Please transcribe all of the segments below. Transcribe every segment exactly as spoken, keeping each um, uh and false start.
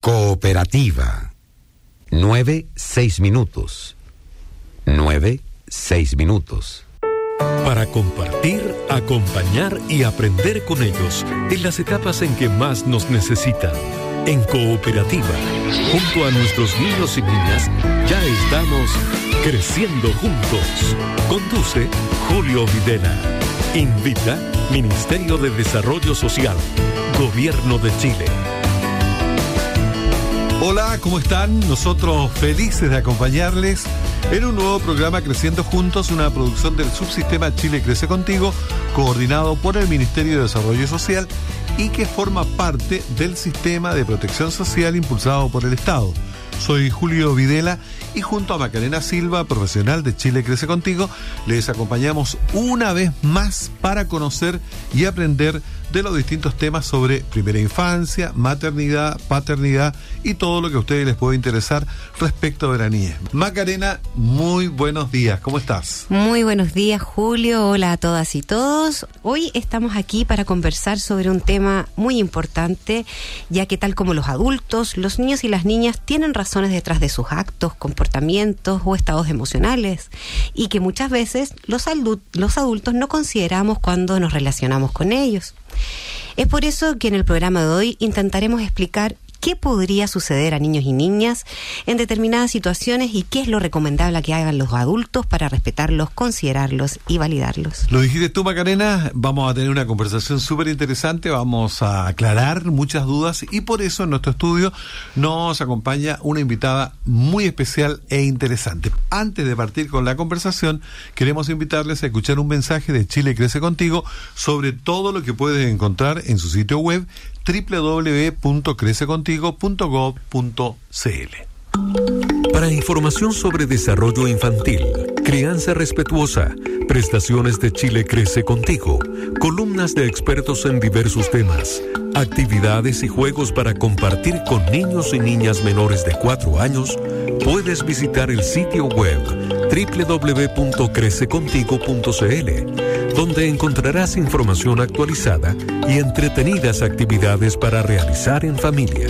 Cooperativa. Nueve, seis minutos. Nueve, seis minutos. Para compartir, acompañar y aprender con ellos en las etapas en que más nos necesitan. En Cooperativa, junto a nuestros niños y niñas, ya estamos creciendo juntos. Conduce Julio Videla. Invita Ministerio de Desarrollo Social, Gobierno de Chile. Hola, ¿cómo están? Nosotros felices de acompañarles en un nuevo programa Creciendo Juntos, una producción del subsistema Chile Crece Contigo, coordinado por el Ministerio de Desarrollo Social y que forma parte del sistema de protección social impulsado por el Estado. Soy Julio Videla y junto a Macarena Silva, profesional de Chile Crece Contigo, les acompañamos una vez más para conocer y aprender de los distintos temas sobre primera infancia, maternidad, paternidad y todo lo que a ustedes les puede interesar respecto de la niñez. Macarena, muy buenos días, ¿cómo estás? Muy buenos días, Julio, hola a todas y todos. Hoy estamos aquí para conversar sobre un tema muy importante, ya que tal como los adultos, los niños y las niñas tienen razones detrás de sus actos, comportamientos o estados emocionales, y que muchas veces los, adult- los adultos no consideramos cuando nos relacionamos con ellos. Es por eso que en el programa de hoy intentaremos explicar qué podría suceder a niños y niñas en determinadas situaciones y qué es lo recomendable que hagan los adultos para respetarlos, considerarlos y validarlos. Lo dijiste tú, Macarena, vamos a tener una conversación súper interesante, vamos a aclarar muchas dudas y por eso en nuestro estudio nos acompaña una invitada muy especial e interesante. Antes de partir con la conversación, queremos invitarles a escuchar un mensaje de Chile Crece Contigo sobre todo lo que pueden encontrar en su sitio web doble u doble u doble u punto crece contigo punto gob punto c l. Para información sobre desarrollo infantil, crianza respetuosa, prestaciones de Chile Crece Contigo, columnas de expertos en diversos temas, actividades y juegos para compartir con niños y niñas menores de cuatro años, puedes visitar el sitio web doble u doble u doble u punto crece contigo punto c l, donde encontrarás información actualizada y entretenidas actividades para realizar en familia.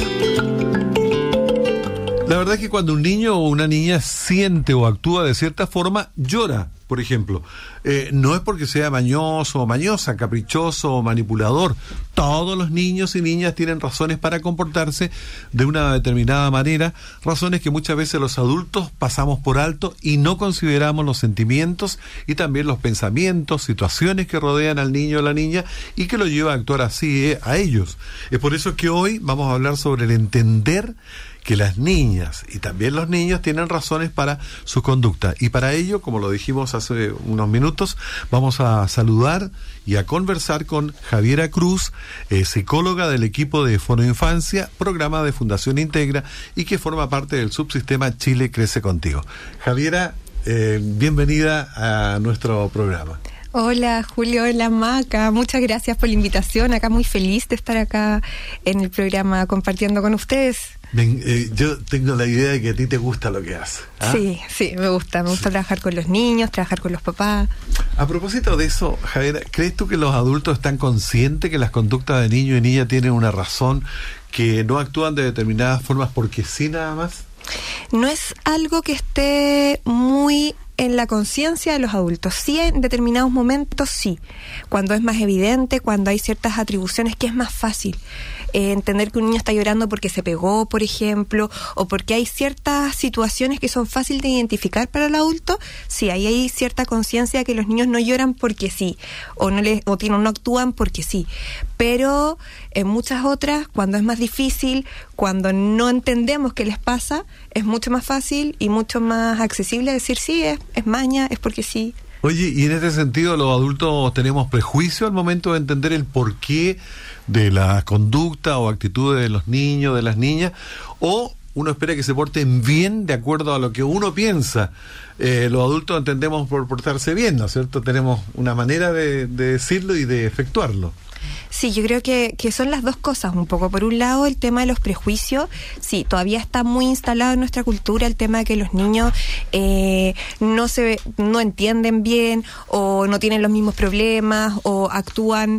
La verdad es que cuando un niño o una niña siente o actúa de cierta forma, llora, por ejemplo. Eh, no es porque sea mañoso o mañosa, caprichoso o manipulador. Todos los niños y niñas tienen razones para comportarse de una determinada manera, razones que muchas veces los adultos pasamos por alto y no consideramos los sentimientos y también los pensamientos, situaciones que rodean al niño o la niña y que lo lleva a actuar así eh, a ellos. Es por eso que hoy vamos a hablar sobre el entender que las niñas y también los niños tienen razones para su conducta. Y para ello, como lo dijimos hace unos minutos, vamos a saludar y a conversar con Javiera Cruz, eh, psicóloga del equipo de Fono Infancia, programa de Fundación Integra y que forma parte del subsistema Chile Crece Contigo. Javiera, eh, bienvenida a nuestro programa. Hola Julio, hola Maca, muchas gracias por la invitación, acá muy feliz de estar acá en el programa compartiendo con ustedes. Ven, eh, yo tengo la idea de que a ti te gusta lo que haces. ¿Ah? Sí, sí, me gusta, me gusta sí. trabajar con los niños, trabajar con los papás. A propósito de eso, Javier, ¿crees tú que los adultos están conscientes que las conductas de niños y niñas tienen una razón, que no actúan de determinadas formas porque sí nada más? No es algo que esté muy en la conciencia de los adultos. Sí, en determinados momentos sí, cuando es más evidente, cuando hay ciertas atribuciones que es más fácil eh, entender que un niño está llorando porque se pegó, por ejemplo, o porque hay ciertas situaciones que son fáciles de identificar para el adulto. Sí, ahí hay cierta conciencia de que los niños no lloran porque sí, o no les, o tienen, no actúan porque sí, pero en muchas otras, cuando es más difícil, cuando no entendemos qué les pasa, es mucho más fácil y mucho más accesible decir sí, es, es maña, es porque sí. Oye, y en este sentido los adultos tenemos prejuicio al momento de entender el porqué de la conducta o actitudes de los niños, de las niñas, o uno espera que se porten bien de acuerdo a lo que uno piensa. Eh, los adultos entendemos por portarse bien, ¿no es cierto? Tenemos una manera de, de decirlo y de efectuarlo. Sí, yo creo que, que son las dos cosas un poco. Por un lado, el tema de los prejuicios, sí, todavía está muy instalado en nuestra cultura el tema de que los niños eh, no se no entienden bien o no tienen los mismos problemas o actúan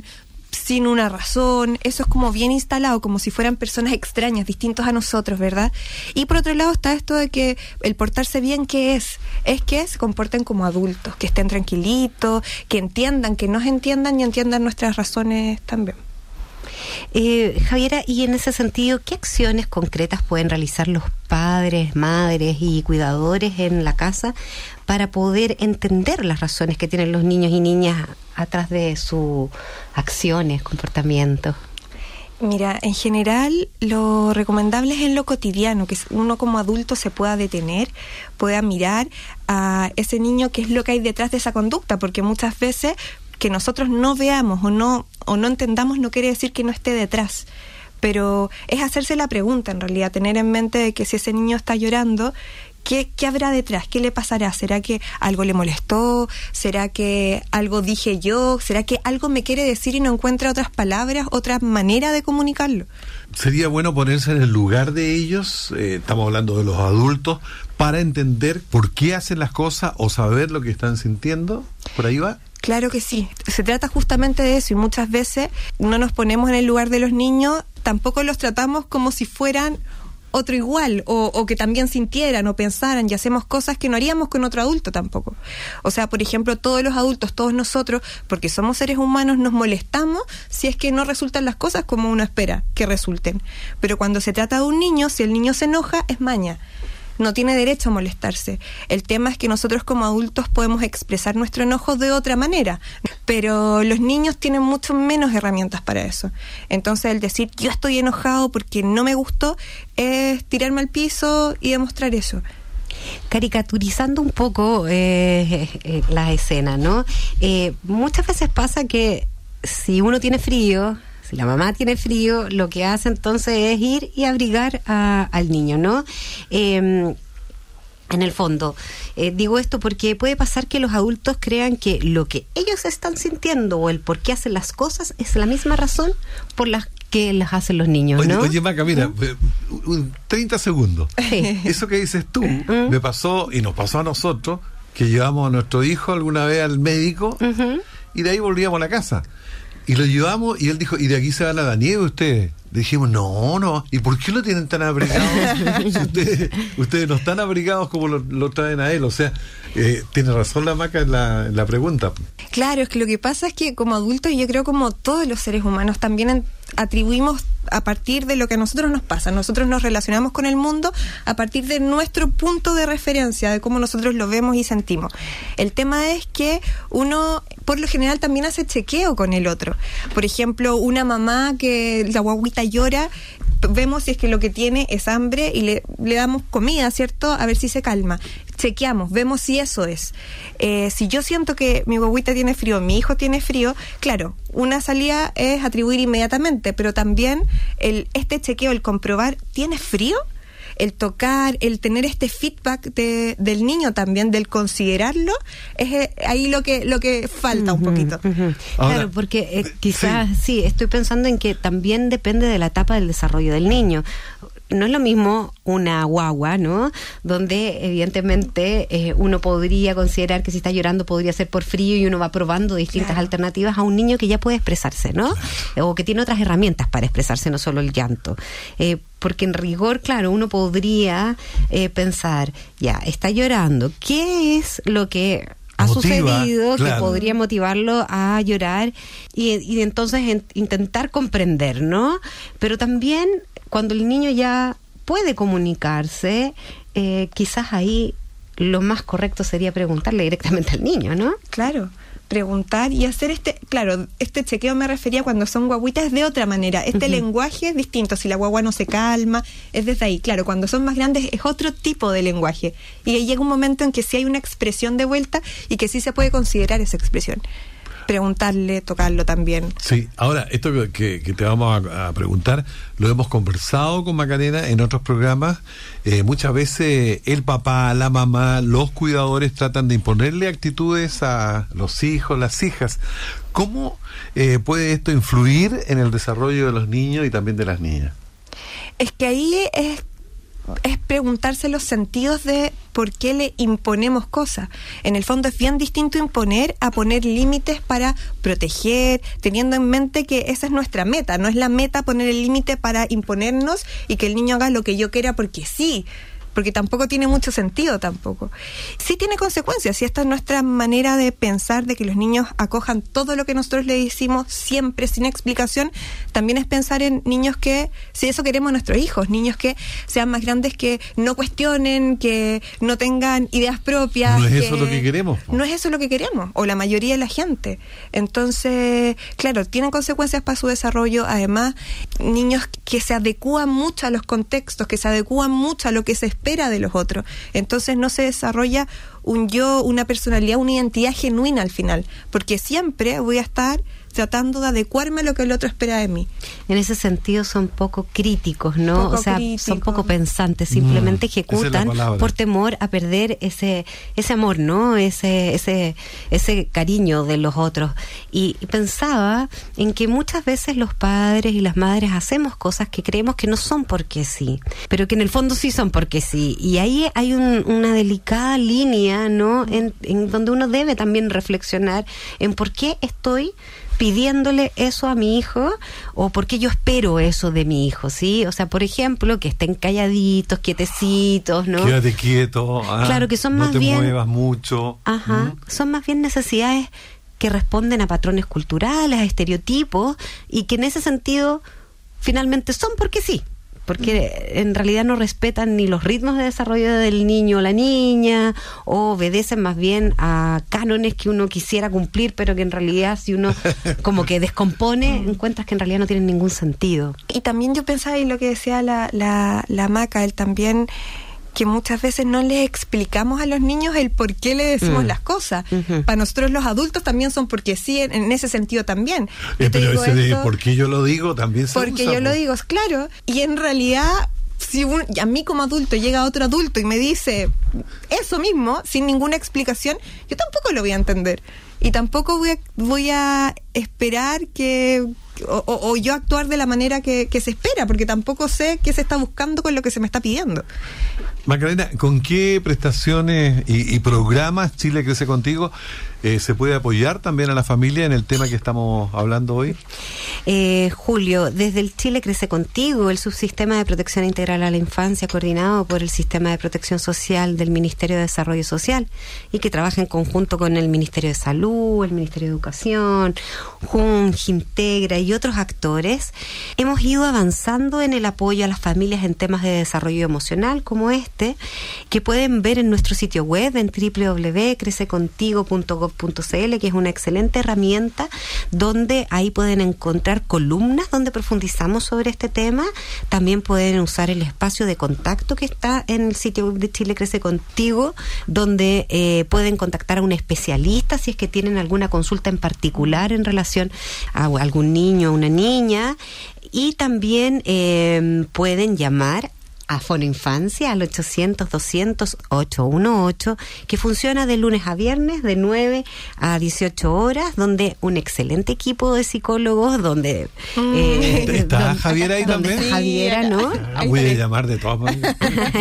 sin una razón. Eso es como bien instalado, como si fueran personas extrañas, distintos a nosotros, ¿verdad? Y por otro lado está esto de que el portarse bien, ¿qué es? Es que se comporten como adultos, que estén tranquilitos, que entiendan, que nos entiendan y entiendan nuestras razones también. Eh, Javiera, y en ese sentido, ¿qué acciones concretas pueden realizar los padres, madres y cuidadores en la casa para poder entender las razones que tienen los niños y niñas atrás de sus acciones, comportamientos? Mira, en general lo recomendable es en lo cotidiano, que uno como adulto se pueda detener, pueda mirar a ese niño qué es lo que hay detrás de esa conducta, porque muchas veces que nosotros no veamos o no o no entendamos no quiere decir que no esté detrás, pero es hacerse la pregunta en realidad, tener en mente de que si ese niño está llorando, ¿qué, qué habrá detrás? ¿Qué le pasará? ¿Será que algo le molestó? ¿Será que algo dije yo? ¿Será que algo me quiere decir y no encuentra otras palabras, otra manera de comunicarlo? Sería bueno ponerse en el lugar de ellos, eh, estamos hablando de los adultos, para entender por qué hacen las cosas o saber lo que están sintiendo. ¿Por ahí va? Claro que sí, se trata justamente de eso y muchas veces no nos ponemos en el lugar de los niños, tampoco los tratamos como si fueran otro igual o, o que también sintieran o pensaran y hacemos cosas que no haríamos con otro adulto tampoco. O sea, por ejemplo, todos los adultos, todos nosotros, porque somos seres humanos, nos molestamos si es que no resultan las cosas como uno espera que resulten. Pero cuando se trata de un niño, si el niño se enoja, es maña. No tiene derecho a molestarse. El tema es que nosotros como adultos podemos expresar nuestro enojo de otra manera, pero los niños tienen mucho menos herramientas para eso. Entonces el decir yo estoy enojado porque no me gustó es tirarme al piso y demostrar eso. Caricaturizando un poco eh, eh, la escena, ¿no? Eh, muchas veces pasa que si uno tiene frío, si la mamá tiene frío, lo que hace entonces es ir y abrigar a, al niño, ¿no? Eh, en el fondo, eh, digo esto porque puede pasar que los adultos crean que lo que ellos están sintiendo o el por qué hacen las cosas es la misma razón por la que las hacen los niños, ¿no? Oye, oye Maca, mira, ¿Mm? treinta segundos. Sí. Eso que dices tú, ¿Mm? me pasó y nos pasó a nosotros, que llevamos a nuestro hijo alguna vez al médico uh-huh. y de ahí volvíamos a la casa. Y lo llevamos y él dijo, ¿y de aquí se van a la nieve ustedes? Le dijimos, no, no. ¿Y por qué lo tienen tan abrigado? Si ustedes, ustedes no están abrigados como lo, lo traen a él. O sea, eh, tiene razón la Maca en la, en la pregunta. Claro, es que lo que pasa es que como adultos, y yo creo como todos los seres humanos, también en, atribuimos a partir de lo que a nosotros nos pasa. Nosotros nos relacionamos con el mundo a partir de nuestro punto de referencia, de cómo nosotros lo vemos y sentimos. El tema es que uno, por lo general, también hace chequeo con el otro. Por ejemplo, una mamá que la guaguita llora, vemos si es que lo que tiene es hambre y le, le damos comida, ¿cierto? A ver si se calma. Chequeamos, vemos si eso es. Eh, si yo siento que mi guaguita tiene frío, mi hijo tiene frío, claro, una salida es atribuir inmediatamente, pero también el este chequeo, el comprobar, ¿tiene frío? El tocar, el tener este feedback de, del niño también, del considerarlo, es ahí lo que lo que falta uh-huh, un poquito. Uh-huh. Ahora, claro, porque eh, quizás, sí. sí, estoy pensando en que también depende de la etapa del desarrollo del niño. No es lo mismo una guagua, ¿no? Donde evidentemente eh, uno podría considerar que si está llorando podría ser por frío y uno va probando distintas claro. alternativas a un niño que ya puede expresarse, ¿no? Claro. O que tiene otras herramientas para expresarse, no solo el llanto. Eh, porque en rigor, claro, uno podría eh, pensar, ya, está llorando, ¿qué es lo que ha Motiva, sucedido claro. que podría motivarlo a llorar? Y, y entonces en, intentar comprender, ¿no? Pero también cuando el niño ya puede comunicarse, eh, quizás ahí lo más correcto sería preguntarle directamente al niño, ¿no? Claro, preguntar y hacer este, claro, este chequeo me refería cuando son guaguitas de otra manera. Este uh-huh. lenguaje es distinto, si la guagua no se calma, es desde ahí. Claro, cuando son más grandes es otro tipo de lenguaje. Y ahí llega un momento en que sí hay una expresión de vuelta y que sí se puede considerar esa expresión. Preguntarle, tocarlo también. Sí, ahora, esto que, que te vamos a, a preguntar, lo hemos conversado con Macarena en otros programas. Eh, muchas veces el papá, la mamá, los cuidadores tratan de imponerle actitudes a los hijos, las hijas. ¿Cómo eh, puede esto influir en el desarrollo de los niños y también de las niñas? Es que ahí es es preguntarse los sentidos de por qué le imponemos cosas. En el fondo es bien distinto imponer a poner límites para proteger, teniendo en mente que esa es nuestra meta. No es la meta poner el límite para imponernos y que el niño haga lo que yo quiera porque sí, porque tampoco tiene mucho sentido tampoco. Sí tiene consecuencias, y esta es nuestra manera de pensar, de que los niños acojan todo lo que nosotros le decimos siempre sin explicación. También es pensar en niños que, si eso queremos nuestros hijos, niños que sean más grandes, que no cuestionen, que no tengan ideas propias. No es que eso lo que queremos. Po. No es eso lo que queremos, o la mayoría de la gente. Entonces, claro, tienen consecuencias para su desarrollo. Además, niños que se adecúan mucho a los contextos, que se adecúan mucho a lo que se espera de los otros. Entonces no se desarrolla un yo, una personalidad, una identidad genuina al final, porque siempre voy a estar tratando de adecuarme a lo que el otro espera de mí. En ese sentido son poco críticos, ¿no? Poco o sea, crítico. son poco pensantes, simplemente Mm, ejecutan esa es la por temor a perder ese ese amor, ¿no? Ese ese ese cariño de los otros. Y, y pensaba en que muchas veces los padres y las madres hacemos cosas que creemos que no son porque sí, pero que en el fondo sí son porque sí. Y ahí hay un, una delicada línea, ¿no? En, en donde uno debe también reflexionar en por qué estoy pidiéndole eso a mi hijo, o porque yo espero eso de mi hijo, ¿sí? O sea, por ejemplo, que estén calladitos, quietecitos, ¿no? Quédate quieto. Ah, Claro, que son no más te bien- muevas mucho. Ajá, ¿Mm? son más bien necesidades que responden a patrones culturales, a estereotipos, y que en ese sentido finalmente son porque sí, porque en realidad no respetan ni los ritmos de desarrollo del niño o la niña, o obedecen más bien a cánones que uno quisiera cumplir, pero que en realidad, si uno como que descompone, encuentras que en realidad no tienen ningún sentido. Y también yo pensaba en lo que decía la, la, la Maca, él también, que muchas veces no le explicamos a los niños el por qué le decimos Mm. las cosas. Ujú. Para nosotros los adultos también son porque sí, en, en ese sentido también. Yo Eh, te pero digo ese de esto por qué yo lo digo también se porque usa, yo lo po. digo, es claro. Y en realidad, si un- a mí como adulto llega otro adulto y me dice eso mismo, sin ninguna explicación, yo tampoco lo voy a entender. Y tampoco voy a, voy a esperar que... O, o- o yo actuar de la manera que, que se espera, porque tampoco sé qué se está buscando con lo que se me está pidiendo. Macarena, ¿con qué prestaciones y, y programas Chile Crece Contigo eh, se puede apoyar también a la familia en el tema que estamos hablando hoy? Eh, Julio, desde el Chile Crece Contigo, el subsistema de protección integral a la infancia coordinado por el Sistema de Protección Social del Ministerio de Desarrollo Social, y que trabaja en conjunto con el Ministerio de Salud, el Ministerio de Educación, Jun, Gintegra y otros actores, hemos ido avanzando en el apoyo a las familias en temas de desarrollo emocional como este, que pueden ver en nuestro sitio web en doble u doble u doble u punto crece contigo punto gob punto c l, que es una excelente herramienta donde ahí pueden encontrar columnas donde profundizamos sobre este tema. También pueden usar el espacio de contacto que está en el sitio web de Chile Crece Contigo, donde eh, pueden contactar a un especialista si es que tienen alguna consulta en particular en relación a algún niño o una niña, y también eh, pueden llamar a Fonoinfancia al ochocientos, doscientos, ochocientos dieciocho, que funciona de lunes a viernes de nueve a dieciocho horas, donde un excelente equipo de psicólogos, donde... eh, ¿Está donde- Javiera ahí donde también? está Javiera, ¿no? Ah, voy a llamar de todas maneras.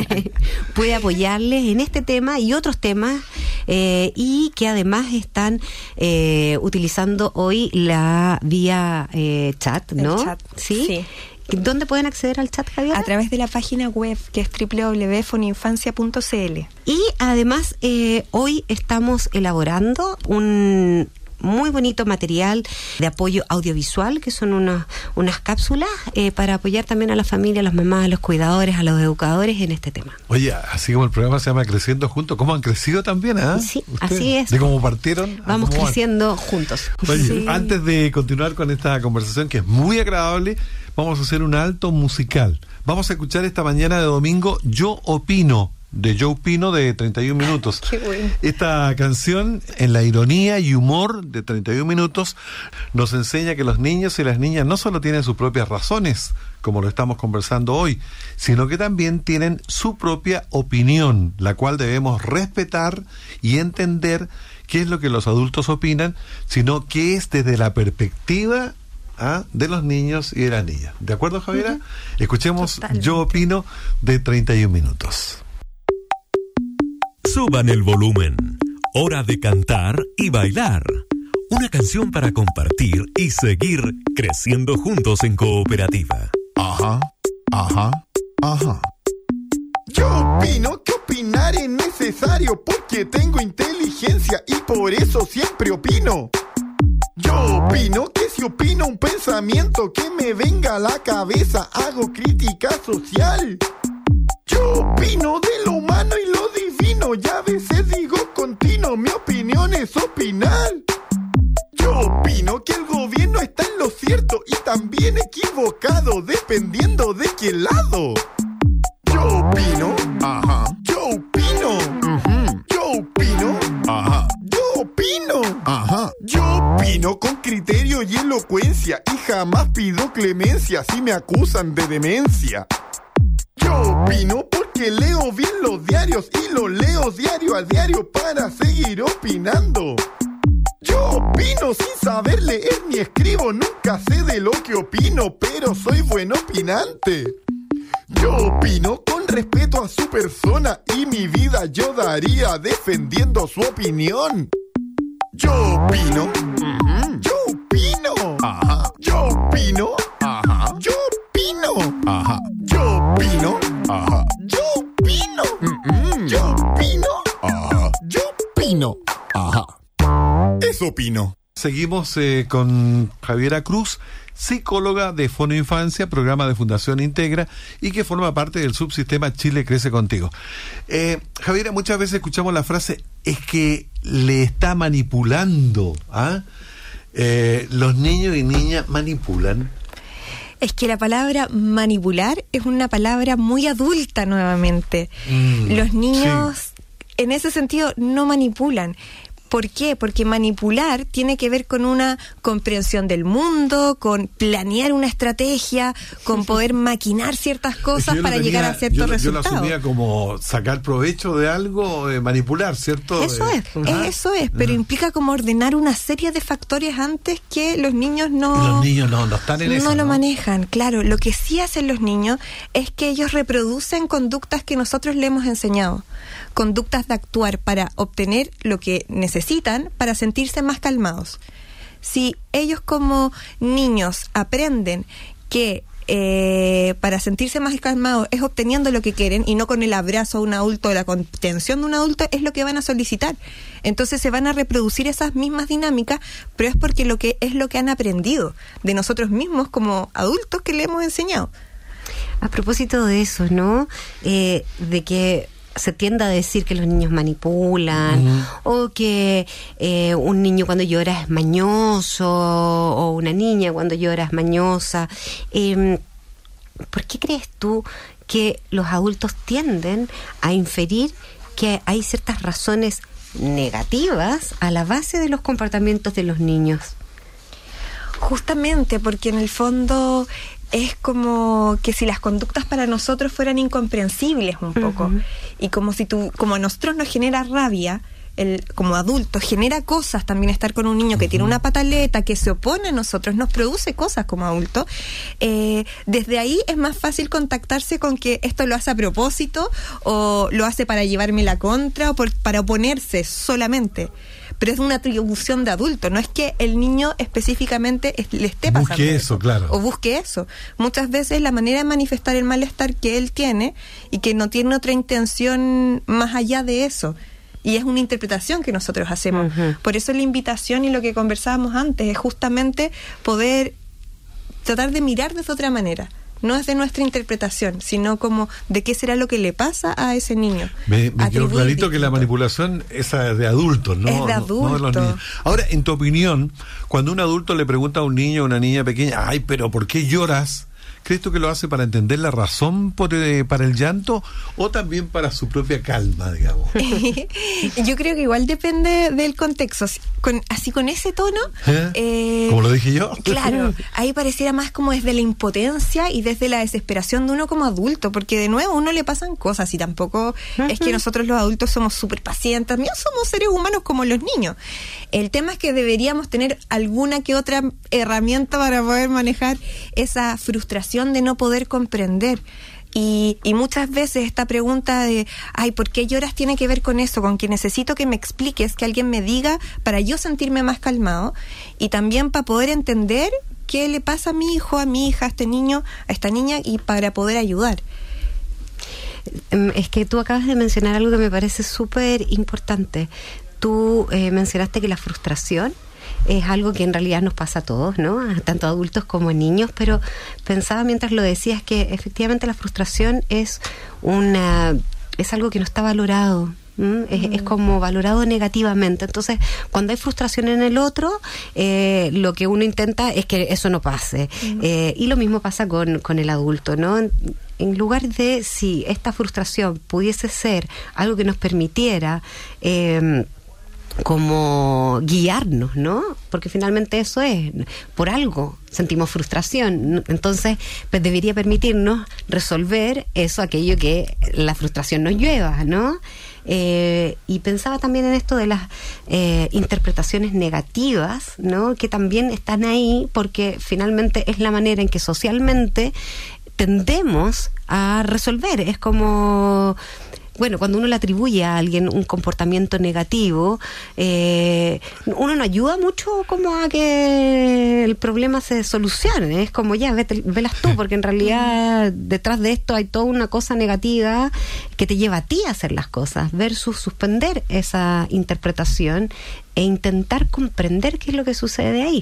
Puede apoyarles en este tema y otros temas, eh, y que además están eh, utilizando hoy la vía eh, chat, ¿no? El chat, ¿Sí? sí. ¿Dónde pueden acceder al chat, Javier? A través de la página web, que es doble u doble u doble u punto fonoinfancia punto c l. Y además eh, hoy estamos elaborando un muy bonito material de apoyo audiovisual, que son unas unas cápsulas eh, para apoyar también a la familia, a las mamás, a los cuidadores, a los educadores en este tema. Oye, así como el programa se llama Creciendo Juntos, ¿cómo han crecido también? ¿Ah? Sí, Ustedes, así es. De cómo partieron. a Vamos cómo van. creciendo juntos. Oye, Sí. antes de continuar con esta conversación que es muy agradable, vamos a hacer un alto musical. Vamos a escuchar esta mañana de domingo Yo Opino, de Joe Pino, de treinta y un minutos. Qué bueno. Esta canción, en la ironía y humor de treinta y un minutos, nos enseña que los niños y las niñas no solo tienen sus propias razones, como lo estamos conversando hoy, sino que también tienen su propia opinión, la cual debemos respetar y entender qué es lo que los adultos opinan, sino qué es desde la perspectiva ¿ah? de los niños y de las niñas. ¿De acuerdo, Javiera? Uh-huh. Escuchemos Totalmente. Yo Opino de treinta y un minutos. Suban el volumen. Hora de cantar y bailar. Una canción para compartir y seguir creciendo juntos en cooperativa. Ajá, ajá, ajá. Yo opino que opinar es necesario porque tengo inteligencia y por eso siempre opino. Yo opino que si opino un pensamiento que me venga a la cabeza, hago crítica social. Yo opino de lo humano y lo divino, y a veces digo continuo, mi opinión es opinar. Yo opino que el gobierno está en lo cierto y también equivocado, dependiendo de qué lado. Yo opino, ajá. Yo opino, uh-huh. Yo opino, ajá. Yo opino, ajá. Yo opino con criterio y elocuencia y jamás pido clemencia si me acusan de demencia. Yo opino porque leo bien los diarios y los leo diario a diario para seguir opinando. Yo opino sin saber leer ni escribo, nunca sé de lo que opino, pero soy buen opinante. Yo opino con respeto a su persona y mi vida yo daría defendiendo su opinión. Yo opino, uh-huh. Yo opino, ajá. Yo opino, ajá. Yo opino, ajá. Yo opino, ajá. Yo opino, uh-huh. Yo opino, ajá. Yo opino, ajá. Eso opino. Seguimos eh, con Javiera Cruz, psicóloga de Fono Infancia, programa de Fundación Integra y que forma parte del subsistema Chile Crece Contigo. Eh, Javiera, muchas veces escuchamos la frase, es que le está manipulando. ¿Ah? Eh, los niños y niñas manipulan. Es que la palabra manipular es una palabra muy adulta nuevamente. Mm, Los niños, sí. en ese sentido, no manipulan. ¿Por qué? Porque manipular tiene que ver con una comprensión del mundo, con planear una estrategia, con poder maquinar ciertas cosas para tenía, llegar a ciertos yo, resultados. Yo lo asumía como sacar provecho de algo, eh, manipular, ¿cierto? Eso eh, es, ¿ah? eso es, pero ah. implica como ordenar una serie de factores antes que los niños no... Los niños no, no están en no eso, No lo ¿no? manejan, claro. Lo que sí hacen los niños es que ellos reproducen conductas que nosotros le hemos enseñado. Conductas de actuar para obtener lo que necesitan para sentirse más calmados. Si ellos como niños aprenden que eh, para sentirse más calmados es obteniendo lo que quieren y no con el abrazo a un adulto o la contención de un adulto, es lo que van a solicitar. Entonces se van a reproducir esas mismas dinámicas, pero es porque lo que es lo que han aprendido de nosotros mismos como adultos que le hemos enseñado. A propósito de eso, ¿no? Eh, de que se tiende a decir que los niños manipulan, uh-huh. o que eh, un niño cuando llora es mañoso, o una niña cuando llora es mañosa. Eh, ¿Por qué crees tú que los adultos tienden a inferir que hay ciertas razones negativas a la base de los comportamientos de los niños? Justamente porque en el fondo es como que si las conductas para nosotros fueran incomprensibles un poco. Uh-huh. Y como si tú, como a nosotros nos genera rabia, el, como adultos, genera cosas también estar con un niño que uh-huh. tiene una pataleta, que se opone a nosotros, nos produce cosas como adultos. Eh, desde ahí es más fácil contactarse con que esto lo hace a propósito, o lo hace para llevarme la contra, o por, para oponerse solamente. Pero es una atribución de adulto, no es que el niño específicamente es, le esté pasando busque eso, eso, claro. o busque eso. Muchas veces la manera de manifestar el malestar que él tiene y que no tiene otra intención más allá de eso. Y es una interpretación que nosotros hacemos. Uh-huh. Por eso la invitación y lo que conversábamos antes es justamente poder tratar de mirar de otra manera. No es de nuestra interpretación, sino como de qué será lo que le pasa a ese niño. Me, me quedó clarito distinto. Que la manipulación esa es de adultos, ¿no? Es de adultos. No, no de los niños. Ahora, en tu opinión, cuando un adulto le pregunta a un niño o una niña pequeña, ay, pero ¿por qué lloras? ¿Crees tú que lo hace para entender la razón por, eh, para el llanto o también para su propia calma, digamos? Yo creo que igual depende del contexto. Con, así con ese tono... ¿Eh? Eh, ¿Como lo dije yo? Claro, ahí pareciera más como desde la impotencia y desde la desesperación de uno como adulto, porque de nuevo a uno le pasan cosas y tampoco uh-huh. es que nosotros los adultos somos súper pacientes, también somos seres humanos como los niños. El tema es que deberíamos tener alguna que otra herramienta para poder manejar esa frustración de no poder comprender. Y, y muchas veces esta pregunta de, ay, ¿por qué lloras? Tiene que ver con eso, con que necesito que me expliques, que alguien me diga para yo sentirme más calmado y también para poder entender qué le pasa a mi hijo, a mi hija, a este niño, a esta niña y para poder ayudar. Es que tú acabas de mencionar algo que me parece súper importante. Tú eh, mencionaste que la frustración es algo que en realidad nos pasa a todos, ¿no? Tanto adultos como niños, pero pensaba mientras lo decías que efectivamente la frustración es una es algo que no está valorado. ¿Mm? Es, mm. es como valorado negativamente. Entonces, cuando hay frustración en el otro, eh, lo que uno intenta es que eso no pase. Mm. Eh, y lo mismo pasa con, con el adulto, ¿no? En, en lugar de, si esta frustración pudiese ser algo que nos permitiera eh, como guiarnos, ¿no? Porque finalmente eso es, por algo sentimos frustración, entonces pues debería permitirnos resolver eso, aquello que la frustración nos lleva, ¿no? Eh, y pensaba también en esto de las eh, interpretaciones negativas, ¿no? Que también están ahí porque finalmente es la manera en que socialmente tendemos a resolver. Es como, bueno, cuando uno le atribuye a alguien un comportamiento negativo, eh, uno no ayuda mucho como a que el problema se solucione. Es como, ya, vete, velas tú, porque en realidad detrás de esto hay toda una cosa negativa que te lleva a ti a hacer las cosas, versus suspender esa interpretación e intentar comprender qué es lo que sucede ahí.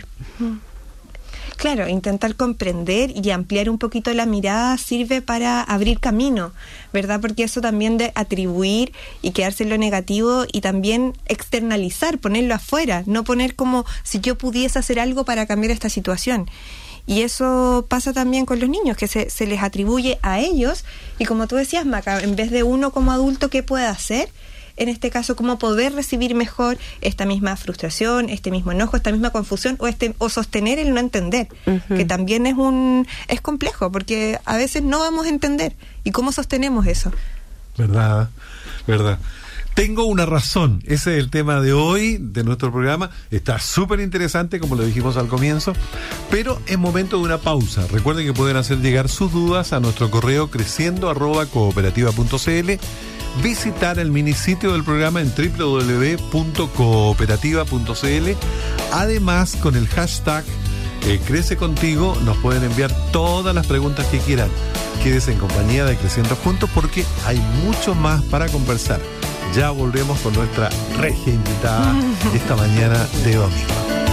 Claro, intentar comprender y ampliar un poquito la mirada sirve para abrir camino, ¿verdad? Porque eso también de atribuir y quedarse en lo negativo y también externalizar, ponerlo afuera, no poner como si yo pudiese hacer algo para cambiar esta situación. Y eso pasa también con los niños, que se, se les atribuye a ellos y como tú decías, Maca, en vez de uno como adulto, ¿qué puede hacer? En este caso, cómo poder recibir mejor esta misma frustración, este mismo enojo, esta misma confusión o este o sostener el no entender, uh-huh. que también es un es complejo porque a veces no vamos a entender. ¿Y cómo sostenemos eso? Verdad, verdad. Tengo una razón. Ese es el tema de hoy de nuestro programa. Está súper interesante, como lo dijimos al comienzo, pero es momento de una pausa. Recuerden que pueden hacer llegar sus dudas a nuestro correo creciendo arroba cooperativa punto cl, visitar el minisitio del programa en doble u doble u doble u punto cooperativa punto cl. Además, con el hashtag eh, Crece Contigo nos pueden enviar todas las preguntas que quieran. Quédese en compañía de Creciendo Juntos porque hay mucho más para conversar. Ya volvemos con nuestra regia invitada esta mañana de domingo.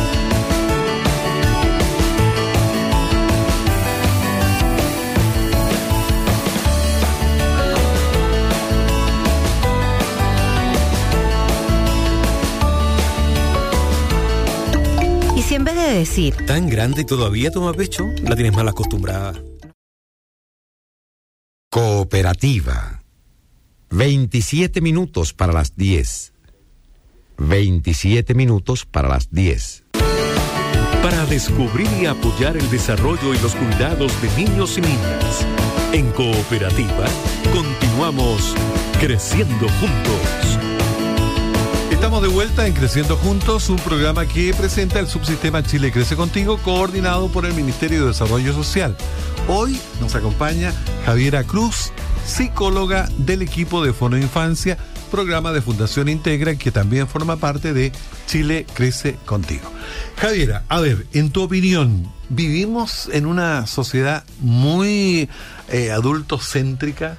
Y si en vez de decir tan grande y todavía toma pecho, la tienes mal acostumbrada. Cooperativa. veintisiete minutos para las diez. veintisiete minutos para las diez. Para descubrir y apoyar el desarrollo y los cuidados de niños y niñas. En Cooperativa, continuamos creciendo juntos. Estamos de vuelta en Creciendo Juntos, un programa que presenta el subsistema Chile Crece Contigo, coordinado por el Ministerio de Desarrollo Social. Hoy nos acompaña Javiera Cruz, psicóloga del equipo de Fono Infancia, programa de Fundación Integra, que también forma parte de Chile Crece Contigo. Javiera, a ver, en tu opinión, ¿vivimos en una sociedad muy eh, adultocéntrica?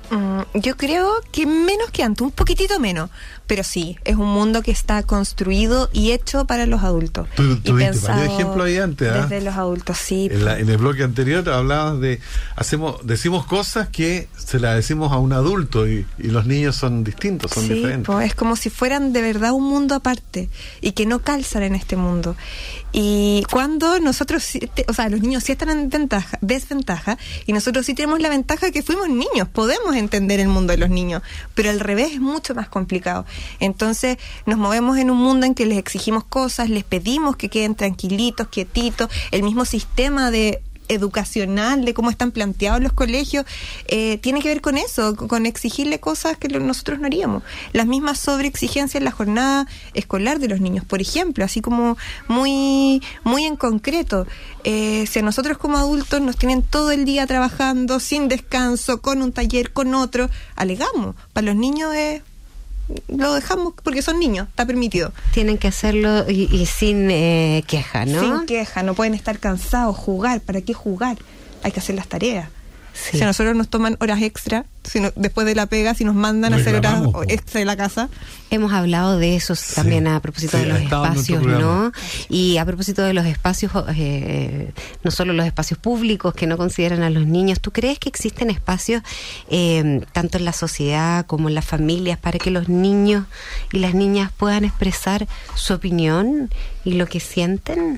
Mm, yo creo que menos que antes, un poquitito menos, pero sí, es un mundo que está construido y hecho para los adultos. Tú y tuviste varios ejemplos ahí antes, ¿eh? Desde los adultos, sí. En, la, en el bloque anterior hablabas de, hacemos, decimos cosas que se las decimos a un adulto y, y los niños son distintos, son sí, diferentes. Pues es como si fueran de verdad un mundo aparte y que no calzan en este mundo. Y cuando nosotros, o sea, los niños sí están en ventaja, desventaja, y nosotros sí tenemos la ventaja que fuimos niños, podemos entender el mundo de los niños, pero al revés es mucho más complicado. Entonces nos movemos en un mundo en que les exigimos cosas, les pedimos que queden tranquilitos, quietitos, el mismo sistema de educacional, de cómo están planteados los colegios, eh, tiene que ver con eso, con exigirle cosas que lo, nosotros no haríamos. Las mismas sobreexigencias en la jornada escolar de los niños, por ejemplo, así como muy, muy en concreto. Eh, si a nosotros como adultos nos tienen todo el día trabajando, sin descanso, con un taller, con otro, alegamos. Para los niños es... lo dejamos porque son niños, está permitido. Tienen que hacerlo y, y sin eh, queja, ¿no? Sin queja, no pueden estar cansados, jugar, ¿para qué jugar? Hay que hacer las tareas. Sí. Si a nosotros nos toman horas extra, si no, después de la pega, si nos mandan a hacer horas extra de la casa. Hemos hablado de eso sí. también a propósito sí, de los espacios, ¿no? Y a propósito de los espacios, eh, no solo los espacios públicos que no consideran a los niños, ¿tú crees que existen espacios, eh, tanto en la sociedad como en las familias, para que los niños y las niñas puedan expresar su opinión y lo que sienten?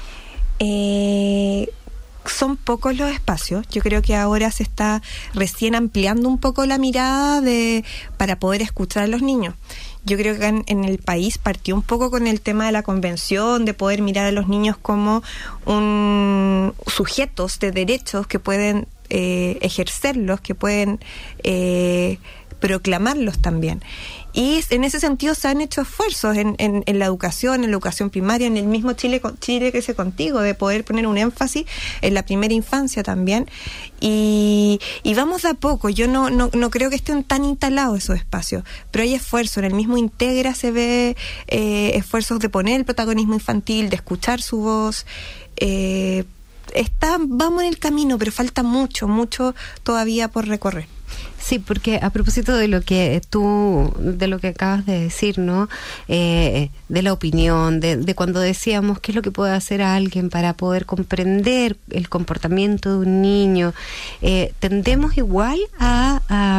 Eh... Son pocos los espacios. Yo creo que ahora se está recién ampliando un poco la mirada de para poder escuchar a los niños. Yo creo que en, en el país partió un poco con el tema de la convención, de poder mirar a los niños como un sujetos de derechos que pueden eh, ejercerlos, que pueden eh, proclamarlos también. Y en ese sentido se han hecho esfuerzos en, en, en la educación, en la educación primaria, en el mismo Chile, Chile Crece Contigo, de poder poner un énfasis en la primera infancia también. Y, y vamos de a poco. Yo no, no, no creo que estén tan instalados esos espacios, pero hay esfuerzo. En el mismo Integra se ve eh, esfuerzos de poner el protagonismo infantil, de escuchar su voz. Eh, está, vamos en el camino, pero falta mucho, mucho todavía por recorrer. Sí, porque a propósito de lo que tú, de lo que acabas de decir, ¿no? Eh, de la opinión, de, de cuando decíamos qué es lo que puede hacer a alguien para poder comprender el comportamiento de un niño, eh, tendemos igual a, a,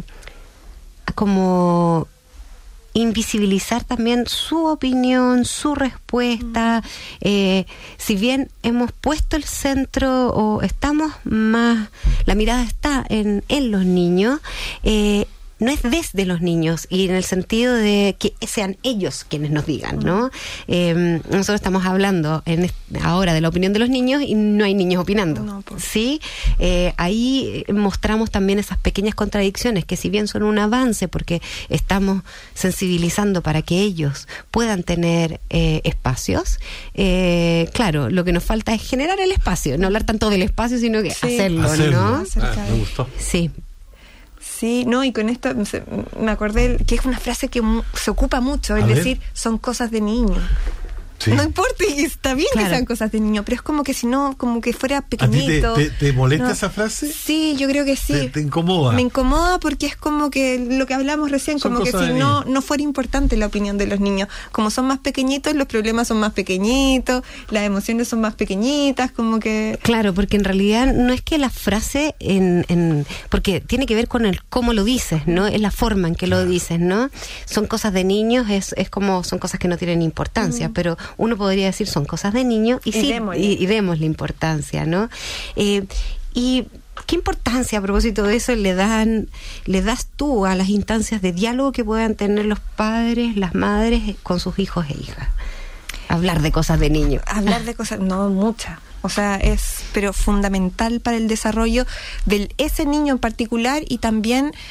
a como invisibilizar también su opinión, su respuesta. Mm. Eh, si bien hemos puesto el centro o estamos más, la mirada está en, en los niños, eh, no es desde los niños y en el sentido de que sean ellos quienes nos digan, ¿no? Eh, nosotros estamos hablando en este, ahora de la opinión de los niños y no hay niños opinando, no, pues. ¿Sí? Eh, ahí mostramos también esas pequeñas contradicciones que si bien son un avance porque estamos sensibilizando para que ellos puedan tener eh, espacios, eh, claro, lo que nos falta es generar el espacio, no hablar tanto del espacio sino que sí. hacerlo, hacerlo, ¿no? Ah, me gustó. Sí. Sí, no, y con esto me acordé que es una frase que se ocupa mucho, es decir, son cosas de niño. Sí. No importa, y está bien claro. que sean cosas de niño, pero es como que si no, como que fuera pequeñito. ¿A ti te, te, te molesta no. esa frase? Sí, yo creo que sí. ¿Te, te incomoda? Me incomoda porque es como que lo que hablamos recién, son como que si no, no fuera importante la opinión de los niños. Como son más pequeñitos, los problemas son más pequeñitos, las emociones son más pequeñitas, como que... Claro, porque en realidad no es que la frase, en, en porque tiene que ver con el cómo lo dices, ¿no? Es la forma en que lo dices, ¿no? Son cosas de niños, es, es como, son cosas que no tienen importancia, mm. pero uno podría decir son cosas de niño y, y sí, démosle. y, y démosle importancia, ¿no? Eh, y ¿qué importancia a propósito de eso le dan, le das tú a las instancias de diálogo que puedan tener los padres, las madres con sus hijos e hijas? Hablar de cosas de niño. Hablar de cosas, no, muchas. O sea, es pero fundamental para el desarrollo de ese niño en particular y también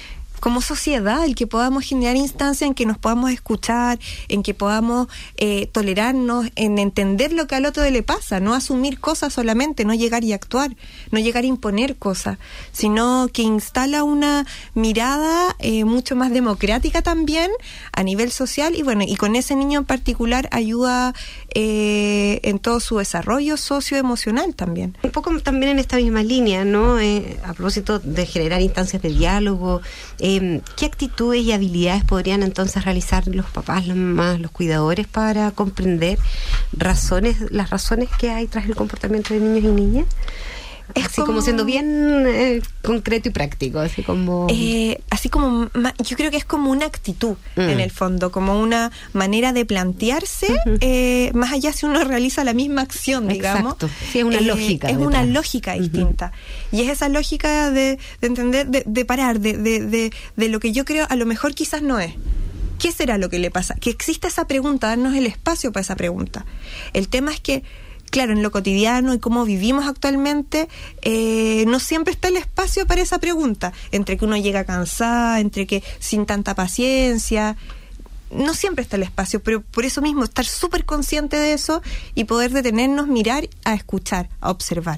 como sociedad, el que podamos generar instancias en que nos podamos escuchar, en que podamos eh, tolerarnos, en entender lo que al otro le pasa, no asumir cosas solamente, no llegar y actuar, no llegar a imponer cosas, sino que instala una mirada eh, mucho más democrática también a nivel social, y bueno, y con ese niño en particular ayuda eh, en todo su desarrollo socioemocional también. Un poco también en esta misma línea, ¿no? Eh, a propósito de generar instancias de diálogo, eh, ¿qué actitudes y habilidades podrían entonces realizar los papás, las mamás, los cuidadores para comprender razones, las razones que hay tras el comportamiento de niños y niñas? Es así como, como siendo bien eh, concreto y práctico, así como... Eh, así como, yo creo que es como una actitud, mm. en el fondo, como una manera de plantearse, uh-huh. eh, más allá si uno realiza la misma acción, digamos. Exacto, sí, es una eh, lógica. Es una lógica distinta. Uh-huh. Y es esa lógica de, de entender, de, de parar, de, de, de, de lo que yo creo a lo mejor quizás no es. ¿Qué será lo que le pasa? Que exista esa pregunta, darnos el espacio para esa pregunta. El tema es que, claro, en lo cotidiano y cómo vivimos actualmente, eh, no siempre está el espacio para esa pregunta. Entre que uno llega cansada, entre que sin tanta paciencia, no siempre está el espacio, pero por eso mismo estar súper consciente de eso y poder detenernos, mirar, a escuchar, a observar.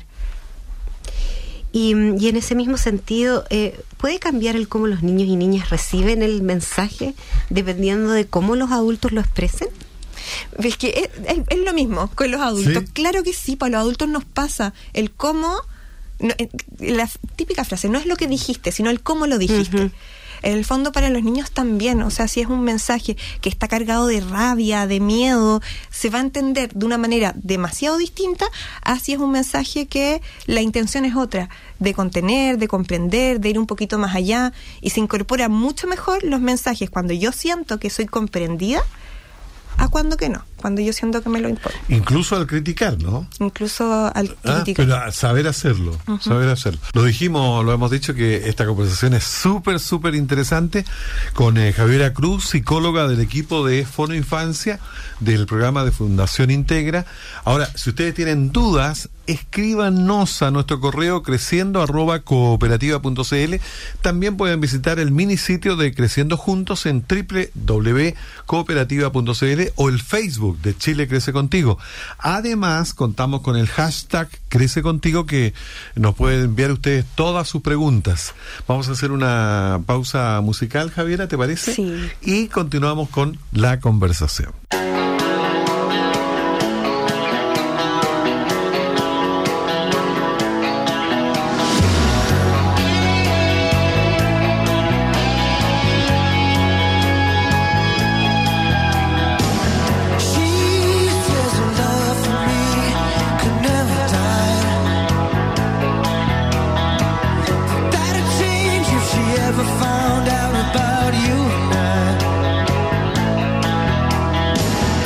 Y, y en ese mismo sentido, eh, ¿puede cambiar el cómo los niños y niñas reciben el mensaje dependiendo de cómo los adultos lo expresen? Es que es, es, es lo mismo con los adultos. ¿Sí? Claro que sí, para los adultos nos pasa el cómo, no, la típica frase, no es lo que dijiste, sino el cómo lo dijiste. Uh-huh. En el fondo para los niños también, o sea, si es un mensaje que está cargado de rabia, de miedo, se va a entender de una manera demasiado distinta a si es un mensaje que la intención es otra, de contener, de comprender, de ir un poquito más allá, y se incorpora mucho mejor los mensajes cuando yo siento que soy comprendida a cuando que no, cuando yo siento que me lo imponen. Incluso al criticar, ¿no? Incluso al ah, criticar. Pero a saber hacerlo, uh-huh. saber hacerlo. Lo dijimos, lo hemos dicho, que esta conversación es súper, súper interesante con eh, Javiera Cruz, psicóloga del equipo de Fono Infancia del programa de Fundación Integra. Ahora, si ustedes tienen dudas, escríbanos a nuestro correo creciendo arroba cooperativa punto cl. También pueden visitar el mini sitio de Creciendo Juntos en doble u doble u doble u punto cooperativa punto cl o el Facebook de Chile Crece Contigo. Además, contamos con el hashtag Crece Contigo, que nos pueden enviar ustedes todas sus preguntas. Vamos a hacer una pausa musical, Javiera, ¿te parece? Sí. Y continuamos con la conversación. Found out about you and I.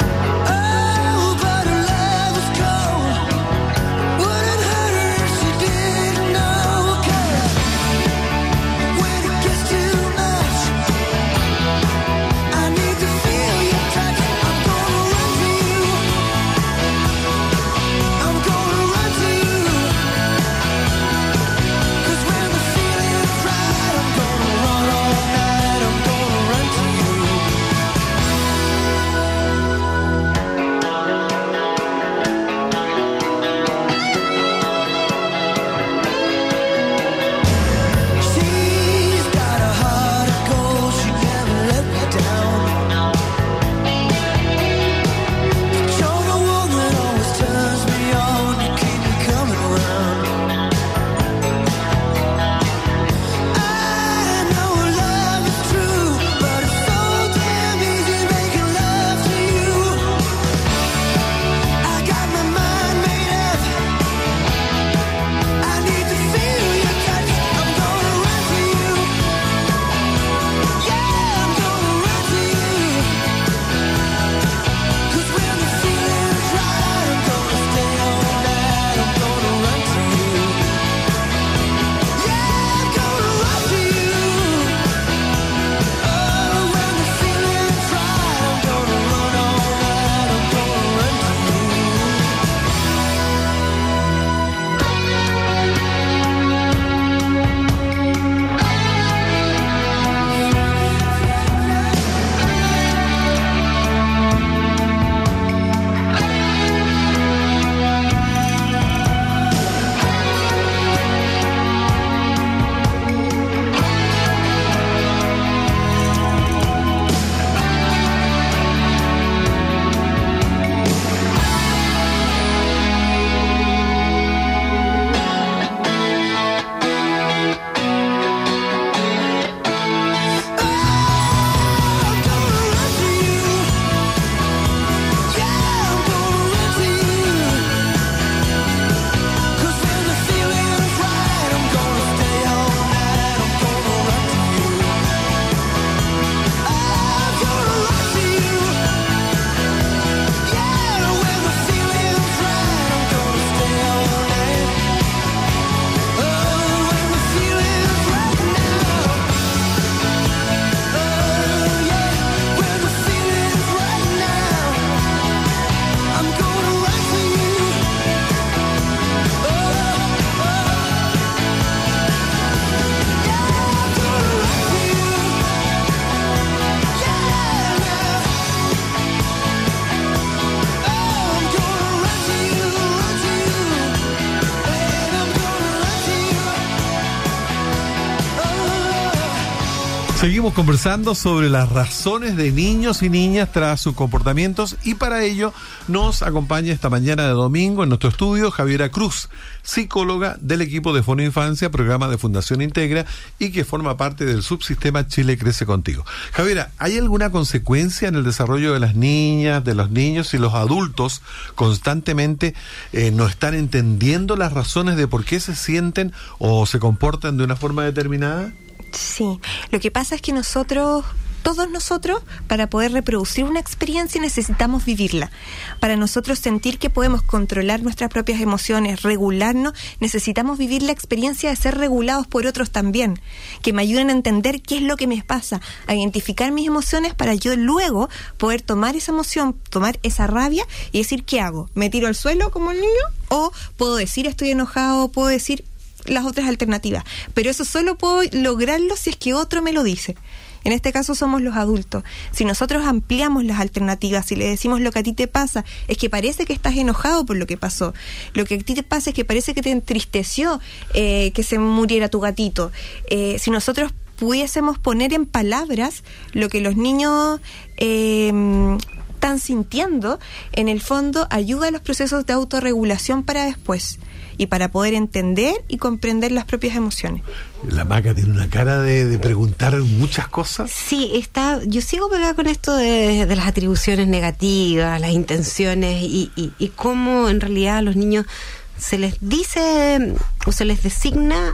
Seguimos conversando sobre las razones de niños y niñas tras sus comportamientos, y para ello nos acompaña esta mañana de domingo en nuestro estudio Javiera Cruz, psicóloga del equipo de Fono Infancia, programa de Fundación Integra, y que forma parte del subsistema Chile Crece Contigo. Javiera, ¿hay alguna consecuencia en el desarrollo de las niñas, de los niños, si los adultos constantemente eh, no están entendiendo las razones de por qué se sienten o se comportan de una forma determinada? Sí, lo que pasa es que nosotros, todos nosotros, para poder reproducir una experiencia necesitamos vivirla. Para nosotros sentir que podemos controlar nuestras propias emociones, regularnos, necesitamos vivir la experiencia de ser regulados por otros también, que me ayuden a entender qué es lo que me pasa, a identificar mis emociones para yo luego poder tomar esa emoción, tomar esa rabia y decir, ¿qué hago? ¿Me tiro al suelo como el niño? ¿O puedo decir estoy enojado? ¿Puedo decir las otras alternativas? Pero eso solo puedo lograrlo si es que otro me lo dice. En este caso somos los adultos. Si nosotros ampliamos las alternativas, si le decimos lo que a ti te pasa es que parece que estás enojado por lo que pasó, lo que a ti te pasa es que parece que te entristeció eh, que se muriera tu gatito, eh, si nosotros pudiésemos poner en palabras lo que los niños eh, están sintiendo, en el fondo ayuda a los procesos de autorregulación para después y para poder entender y comprender las propias emociones. La Maca tiene una cara de, de preguntar muchas cosas. Sí, está, yo sigo pegada con esto de, de las atribuciones negativas, las intenciones y, y, y cómo en realidad a los niños se les dice o se les designa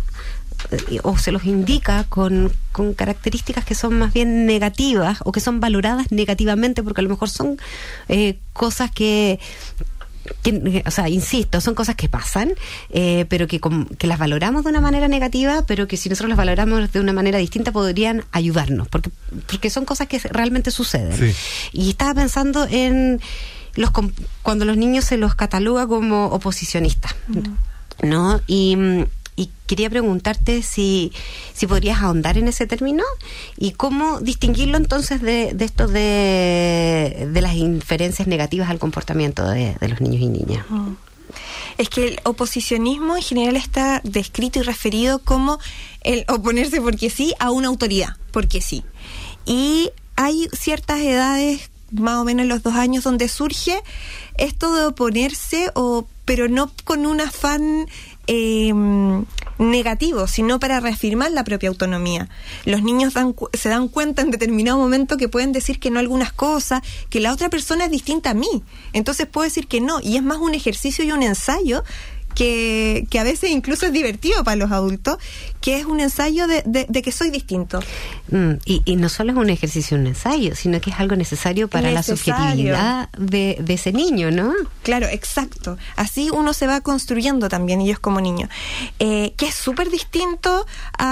o se los indica con, con características que son más bien negativas o que son valoradas negativamente, porque a lo mejor son eh, cosas que... Que, o sea, insisto, son cosas que pasan, eh, pero que, com, que las valoramos de una manera negativa, pero que si nosotros las valoramos de una manera distinta podrían ayudarnos, porque, porque son cosas que realmente suceden. Sí. Y estaba pensando en los cuando los niños se los cataloga como oposicionistas, mm. ¿no? Y... Y quería preguntarte si, si podrías ahondar en ese término y cómo distinguirlo entonces de, de esto de, de las inferencias negativas al comportamiento de, de los niños y niñas. Mm. Es que el oposicionismo en general está descrito y referido como el oponerse porque sí a una autoridad, porque sí. Y hay ciertas edades, más o menos los dos años, donde surge esto de oponerse, o pero no con un afán Eh, negativo, sino para reafirmar la propia autonomía. Los niños dan, se dan cuenta en determinado momento que pueden decir que no a algunas cosas, que la otra persona es distinta a mí, entonces puedo decir que no, y es más un ejercicio y un ensayo que, que a veces incluso es divertido para los adultos, que es un ensayo de, de, de que soy distinto. Mm, y, y no solo es un ejercicio, un ensayo, sino que es algo necesario para necesario. la subjetividad de, de ese niño, ¿no? Claro, exacto. Así uno se va construyendo también, ellos como niños. Eh, que es súper distinto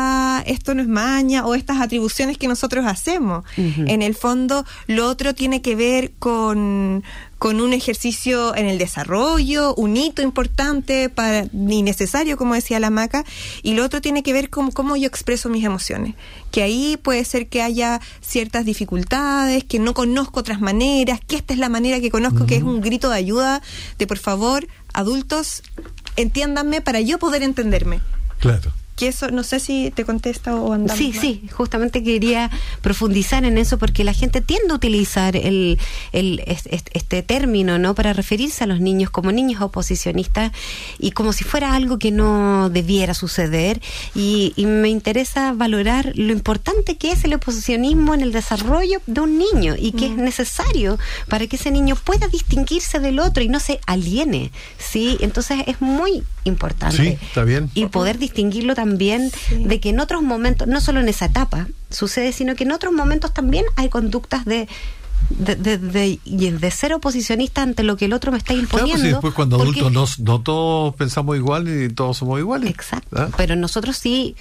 a esto no es maña o estas atribuciones que nosotros hacemos. Uh-huh. En el fondo, lo otro tiene que ver con... con un ejercicio en el desarrollo, un hito importante para, y necesario, como decía la Maca, y lo otro tiene que ver con cómo yo expreso mis emociones, que ahí puede ser que haya ciertas dificultades, que no conozco otras maneras, que esta es la manera que conozco, uh-huh. que es un grito de ayuda, de por favor, adultos, entiéndanme para yo poder entenderme. Claro. Que eso, no sé si te contesta o andamos. Sí, mal. sí, justamente quería profundizar en eso porque la gente tiende a utilizar el, el este, este término, ¿no? Para referirse a los niños como niños oposicionistas y como si fuera algo que no debiera suceder, y, y me interesa valorar lo importante que es el oposicionismo en el desarrollo de un niño y que mm. es necesario para que ese niño pueda distinguirse del otro y no se aliene, ¿sí? Entonces es muy importante. Sí, está bien. Y poder distinguirlo también también sí. de que en otros momentos, no solo en esa etapa sucede, sino que en otros momentos también hay conductas de de, de, de, de, de ser oposicionista ante lo que el otro me está imponiendo. Claro, pues, sí, después cuando porque... adultos no, no todos pensamos igual y todos somos iguales. Exacto, ¿ah? Pero nosotros sí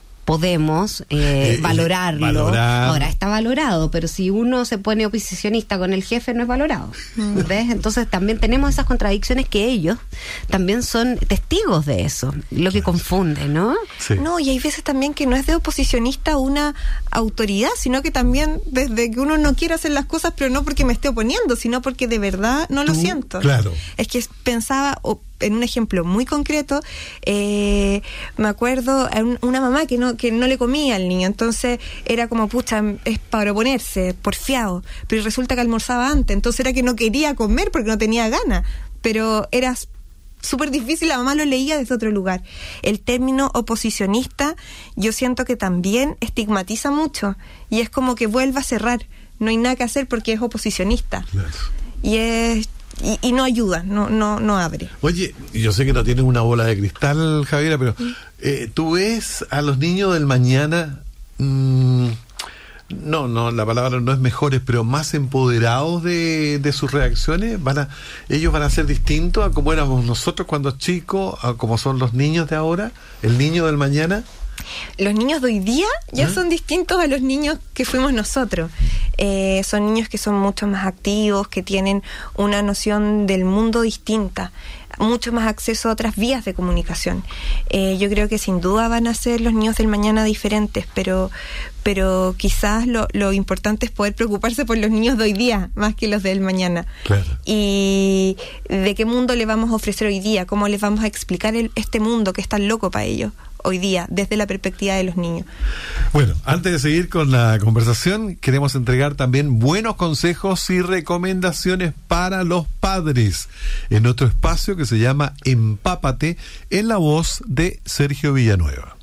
podemos eh, eh, valorarlo. Valorar. Ahora está valorado, pero si uno se pone oposicionista con el jefe no es valorado. ¿Ves? Entonces también tenemos esas contradicciones que ellos también son testigos de eso, lo que confunde, ¿no? Sí. No, y hay veces también que no es de oposicionista una autoridad, sino que también desde que uno no quiere hacer las cosas, pero no porque me esté oponiendo, sino porque de verdad no lo Tú, siento. Claro. Es que pensaba, o en un ejemplo muy concreto, eh, me acuerdo un, una mamá que no que no le comía al niño, entonces era como, pucha, es para ponerse, porfiado, pero resulta que almorzaba antes, entonces era que no quería comer porque no tenía ganas, pero era súper difícil, la mamá lo leía desde otro lugar. El término oposicionista yo siento que también estigmatiza mucho, y es como que vuelve a cerrar, no hay nada que hacer porque es oposicionista. Claro. Y es Y, y no ayuda, no no no abre. Oye, yo sé que no tienes una bola de cristal, Javiera, pero eh, ¿tú ves a los niños del mañana, mmm, no, no, la palabra no es mejores, pero más empoderados de, de sus reacciones? Van a, ellos van a ser distintos a como éramos nosotros cuando chicos, a como son los niños de ahora, el niño del mañana. Los niños de hoy día ya ¿Ah? son distintos a los niños que fuimos nosotros. Eh, son niños que son mucho más activos, que tienen una noción del mundo distinta, mucho más acceso a otras vías de comunicación. Eh, yo creo que sin duda van a ser los niños del mañana diferentes, pero pero quizás lo, lo importante es poder preocuparse por los niños de hoy día más que los del mañana. Claro. Y de qué mundo le vamos a ofrecer hoy día, cómo les vamos a explicar el, este mundo que es tan loco para ellos hoy día, desde la perspectiva de los niños. Bueno, antes de seguir con la conversación, queremos entregar también buenos consejos y recomendaciones para los padres en nuestro espacio que se llama Empápate, en la voz de Sergio Villanueva.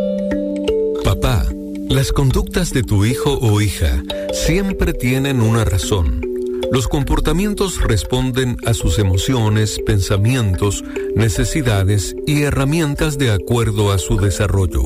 Papá, las conductas de tu hijo o hija siempre tienen una razón. Los comportamientos responden a sus emociones, pensamientos, necesidades y herramientas de acuerdo a su desarrollo.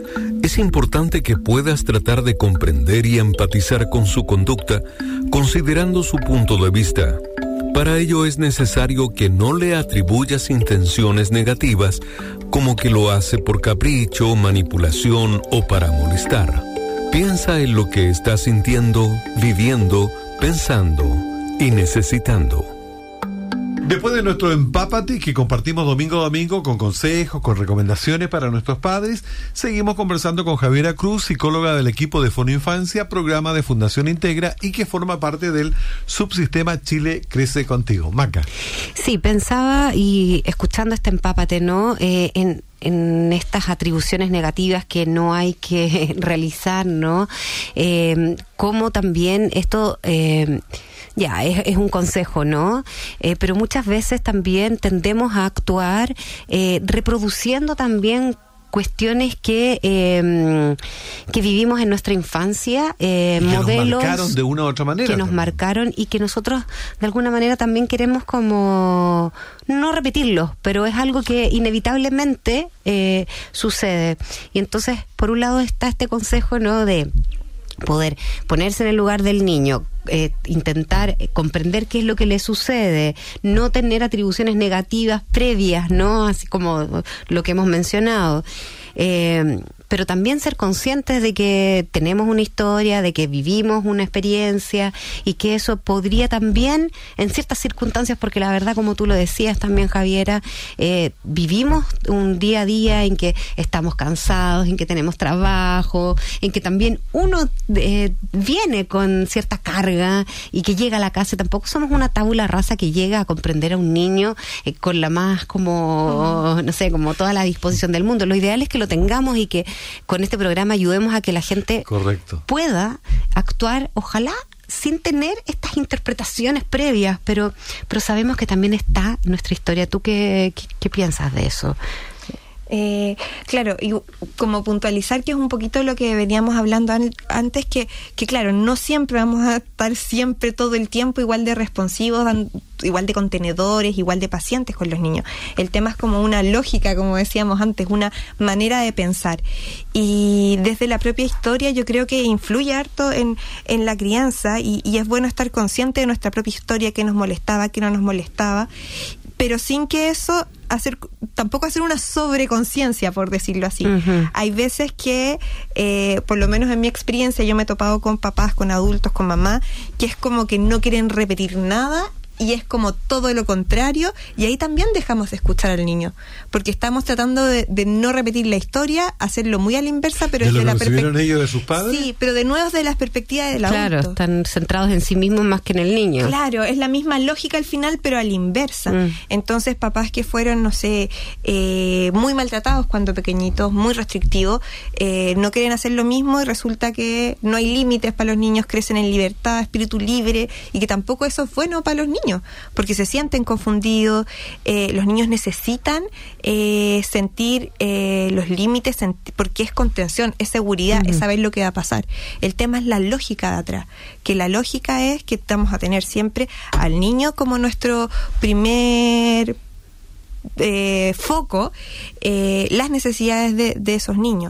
Es importante que puedas tratar de comprender y empatizar con su conducta, considerando su punto de vista. Para ello es necesario que no le atribuyas intenciones negativas, como que lo hace por capricho, manipulación o para molestar. Piensa en lo que está sintiendo, viviendo, pensando y necesitando. Después de nuestro Empápate, que compartimos domingo a domingo con consejos, con recomendaciones para nuestros padres, seguimos conversando con Javiera Cruz, psicóloga del equipo de Fono Infancia, programa de Fundación Integra y que forma parte del subsistema Chile Crece Contigo. Maca. Sí, pensaba y escuchando este Empápate, ¿no? Eh, en en estas atribuciones negativas que no hay que realizar, ¿no? Eh, como también esto... Eh, Ya, es, es un consejo, ¿no? Eh, pero muchas veces también tendemos a actuar eh, reproduciendo también cuestiones que eh, que vivimos en nuestra infancia, eh, y que modelos nos marcaron de una u otra manera, que nos también. marcaron y que nosotros de alguna manera también queremos como no repetirlos, pero es algo que inevitablemente eh, sucede. Y entonces, por un lado está este consejo, ¿no? De poder ponerse en el lugar del niño, eh, intentar comprender qué es lo que le sucede, no tener atribuciones negativas previas, ¿no? Así como lo que hemos mencionado. Eh, pero también ser conscientes de que tenemos una historia, de que vivimos una experiencia y que eso podría también, en ciertas circunstancias, porque la verdad, como tú lo decías también, Javiera, eh, vivimos un día a día en que estamos cansados, en que tenemos trabajo, en que también uno eh, viene con cierta carga y que llega a la casa. Tampoco somos una tabula rasa que llega a comprender a un niño eh, con la más como, no sé, como toda la disposición del mundo. Lo ideal es que lo tengamos y que con este programa ayudemos a que la gente Correcto. pueda actuar, ojalá sin tener estas interpretaciones previas, pero pero sabemos que también está nuestra historia. ¿Tú qué, qué, qué piensas de eso? Eh, claro, y como puntualizar que es un poquito lo que veníamos hablando an- antes, que, que claro, no siempre vamos a estar siempre todo el tiempo igual de responsivos, dan, igual de contenedores, igual de pacientes con los niños. El tema es como una lógica, como decíamos antes, una manera de pensar. Y desde la propia historia yo creo que influye harto en, en la crianza y, y es bueno estar consciente de nuestra propia historia, qué nos molestaba, qué no nos molestaba, pero sin que eso hacer tampoco hacer una sobreconciencia, por decirlo así. Uh-huh. Hay veces que, eh, por lo menos en mi experiencia, yo me he topado con papás, con adultos, con mamá, que es como que no quieren repetir nada y es como todo lo contrario, y ahí también dejamos de escuchar al niño, porque estamos tratando de, de no repetir la historia, hacerlo muy a la inversa, pero ¿De lo desde que la recibieron perspectiva... ellos de sus padres? Sí, pero de nuevo desde las perspectivas del Claro, adulto. están centrados en sí mismos más que en el niño. Claro, es la misma lógica al final, pero a la inversa. Mm. Entonces, papás que fueron, no sé, eh, muy maltratados cuando pequeñitos, muy restrictivos, eh, no quieren hacer lo mismo y resulta que no hay límites para los niños, crecen en libertad, espíritu libre, y que tampoco eso es bueno para los niños, porque se sienten confundidos. Eh, los niños necesitan eh, sentir eh, los límites, senti- porque es contención, es seguridad, Uh-huh. es saber lo que va a pasar. El tema es la lógica de atrás, que la lógica es que vamos a tener siempre al niño como nuestro primer eh, foco, eh, las necesidades de, de esos niños.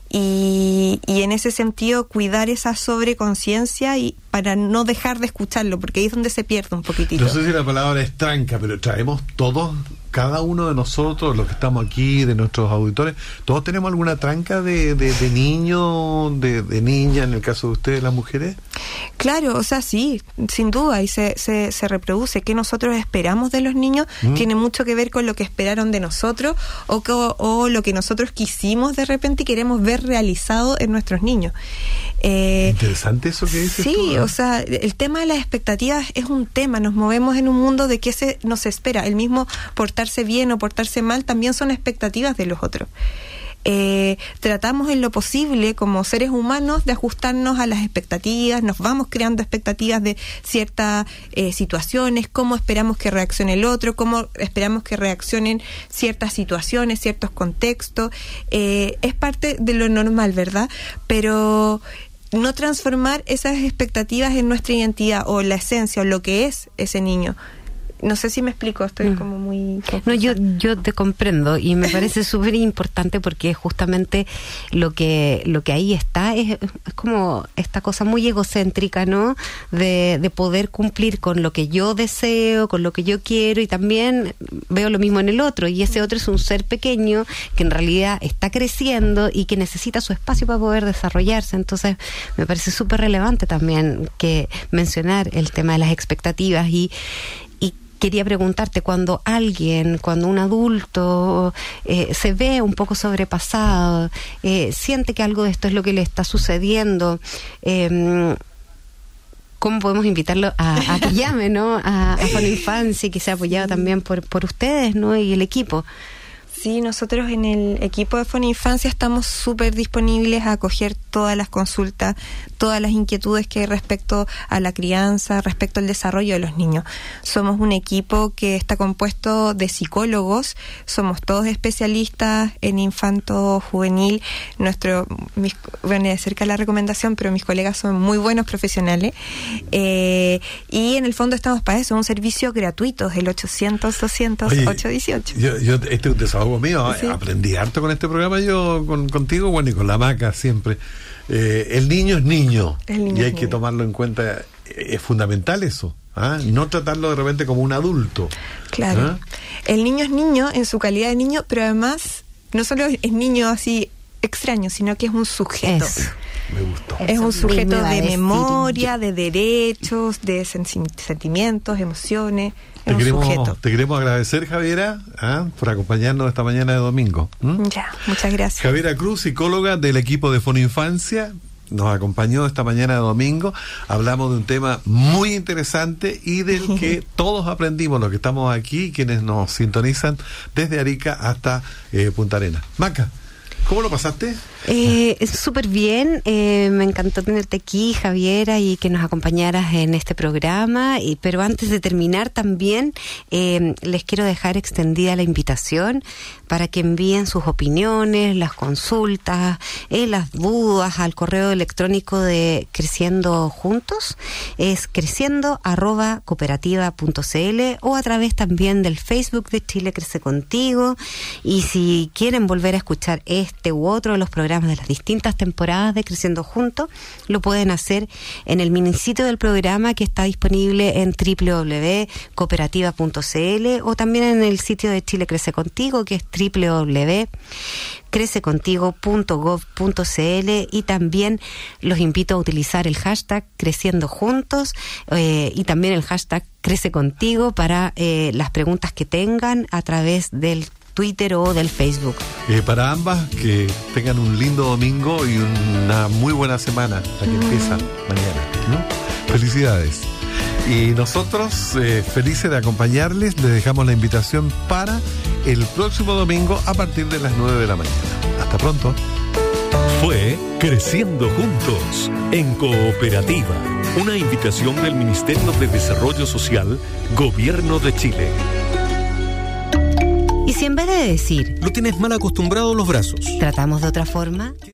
Y, y en ese sentido cuidar esa sobreconciencia y para no dejar de escucharlo, porque ahí es donde se pierde un poquitito. No sé si la palabra es tranca, pero traemos todos, cada uno de nosotros, los que estamos aquí, de nuestros auditores, todos tenemos alguna tranca de, de, de niño, de, de niña, en el caso de ustedes, las mujeres. Claro, o sea, sí, sin duda, y se, se, se reproduce. ¿Qué nosotros esperamos de los niños? Mm. Tiene mucho que ver con lo que esperaron de nosotros o, co- o lo que nosotros quisimos de repente y queremos ver realizado en nuestros niños. Eh, Interesante eso que dices sí, tú, ¿no? o sea, el tema de las expectativas es un tema. Nos movemos en un mundo de qué se nos espera. El mismo portarse bien o portarse mal también son expectativas de los otros. Eh, tratamos en lo posible como seres humanos de ajustarnos a las expectativas, nos vamos creando expectativas de ciertas eh, situaciones, cómo esperamos que reaccione el otro, cómo esperamos que reaccionen ciertas situaciones, ciertos contextos. Eh, es parte de lo normal, ¿verdad? Pero no transformar esas expectativas en nuestra identidad o la esencia o lo que es ese niño. No sé si me explico, estoy Mm. como muy... No, yo yo te comprendo y me parece súper importante porque justamente lo que lo que ahí está es, es como esta cosa muy egocéntrica, ¿no? De, de poder cumplir con lo que yo deseo, con lo que yo quiero, y también veo lo mismo en el otro, y ese otro es un ser pequeño que en realidad está creciendo y que necesita su espacio para poder desarrollarse. Entonces me parece súper relevante también que mencionar el tema de las expectativas. y Quería preguntarte, cuando alguien, cuando un adulto eh, se ve un poco sobrepasado, eh, siente que algo de esto es lo que le está sucediendo, eh, ¿cómo podemos invitarlo a, a que llame, ¿no? a, a Fono Infancia, y que sea apoyado también por, por ustedes, ¿no? Y el equipo? Sí, nosotros en el equipo de Fono Infancia estamos súper disponibles a acoger todas las consultas, todas las inquietudes que hay respecto a la crianza, respecto al desarrollo de los niños. Somos un equipo que está compuesto de psicólogos, somos todos especialistas en infanto juvenil. Nuestro, mis, bueno, de cerca la recomendación, pero mis colegas son muy buenos profesionales. Eh, y en el fondo estamos para eso, un servicio gratuito, el ochocientos, doscientos, ocho dieciocho. Yo, yo, este es un desahogo mío, Sí. aprendí harto con este programa yo, con, contigo, bueno, y con la Maca siempre. Eh, el niño es niño, El niño y hay es que niño. tomarlo en cuenta, es fundamental eso, ¿ah? No tratarlo de repente como un adulto. Claro. ¿Ah? El niño es niño en su calidad de niño, pero además no solo es niño así extraño, sino que es un sujeto. Eso. Me gustó. Es Eso un mismo sujeto iba a de decir memoria, de derechos, de sen- sentimientos, emociones. Te Es un queremos, sujeto. te queremos agradecer, Javiera, ¿ah? por acompañarnos esta mañana de domingo. ¿Mm? Ya, muchas gracias. Javiera Cruz, psicóloga del equipo de Fono Infancia, nos acompañó esta mañana de domingo. Hablamos de un tema muy interesante y del que todos aprendimos, los que estamos aquí, quienes nos sintonizan desde Arica hasta eh, Punta Arenas. Maca, ¿cómo lo pasaste? Eh, súper bien, eh, me encantó tenerte aquí, Javiera, y que nos acompañaras en este programa. Y, pero antes de terminar también eh, les quiero dejar extendida la invitación para que envíen sus opiniones, las consultas, eh, las dudas al correo electrónico de Creciendo Juntos, es creciendo arroba cooperativa punto cl, o a través también del Facebook de Chile Crece Contigo. Y si quieren volver a escuchar este u otro de los programas programas de las distintas temporadas de Creciendo Juntos, lo pueden hacer en el minisitio del programa, que está disponible en doble u doble u doble u punto cooperativa punto c l, o también en el sitio de Chile Crece Contigo, que es doble u doble u doble u punto crece contigo punto gov punto c l, y también los invito a utilizar el hashtag Creciendo Juntos eh, y también el hashtag Crece Contigo para eh, las preguntas que tengan a través del Twitter o del Facebook. Eh, para ambas, que tengan un lindo domingo y una muy buena semana, la que mm. empieza mañana, ¿no? Felicidades. Y nosotros, eh, felices de acompañarles, les dejamos la invitación para el próximo domingo a partir de las nueve de la mañana. Hasta pronto. Fue Creciendo Juntos en Cooperativa, una invitación del Ministerio de Desarrollo Social, Gobierno de Chile. Y si en vez de decir, lo tienes mal acostumbrado los brazos, tratamos de otra forma.